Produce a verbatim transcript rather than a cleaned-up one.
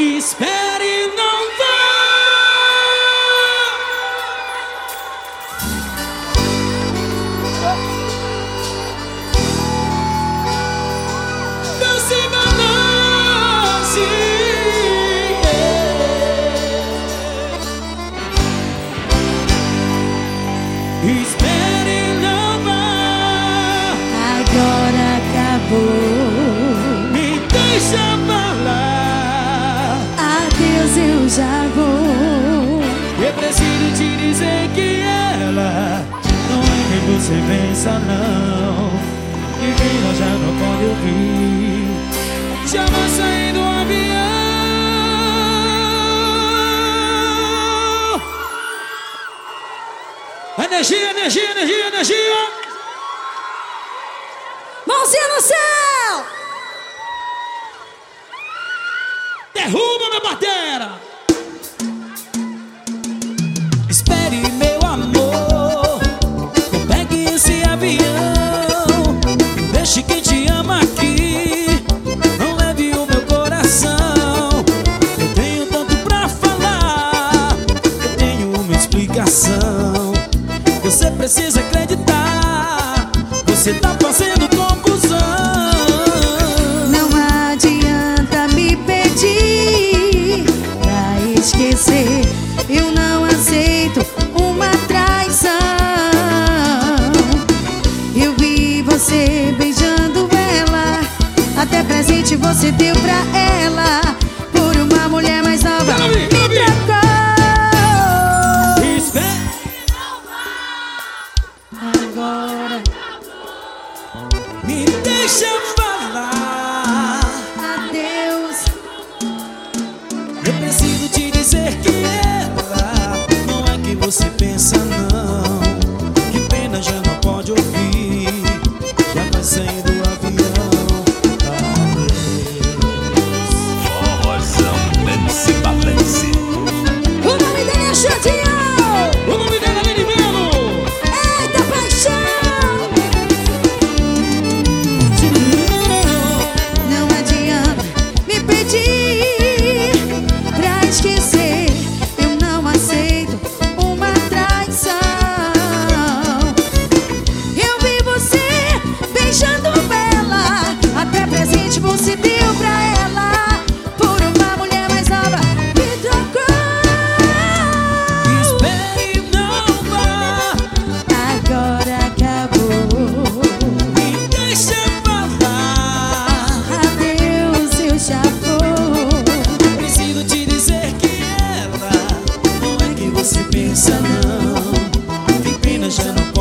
Espere e não vá. Não se balance, yeah. Espere e não vá. Agora acabou. Me deixa falar. Adeus, eu já vou. Eu preciso te dizer que ela não é quem você pensa, não. E quem nós já não pode ouvir. Já vai sair do avião. Energia, energia, energia, energia. Mãozinha no céu! Derruba, minha batera. Espere, meu amor. Não pegue esse avião. Deixe quem te ama aqui. Não leve o meu coração. Eu tenho tanto pra falar. Eu tenho uma explicação. Você precisa acreditar. Você tá fazendo confusão. Não adianta me pedir pra esquecer. Eu não aceito uma traição. Eu vi você beijando ela. Até presente você deu pra ela. Por uma mulher mais nova me trocou. Agora me deixa falar. adeus. Eu preciso te dizer que ela não é quem você pensa, não. Que pena, já não pode ouvir. Já vai sair do avião. Forrozão, balance, balance. O nome dele é Xandinho. O nome dela é Lene Melo. Eita paixão. Não adianta me pedir pra esquecer. Eu não aceito uma traição. Eu vi você beijando ela. Até presente você deu pra ela. Por uma mulher mais nova me trocou. Espere e não vá. Agora acabou. Me deixa falar. Adeus, eu já vou. Preciso te dizer que ela não é quem você pensa, não. Que pena, já não pode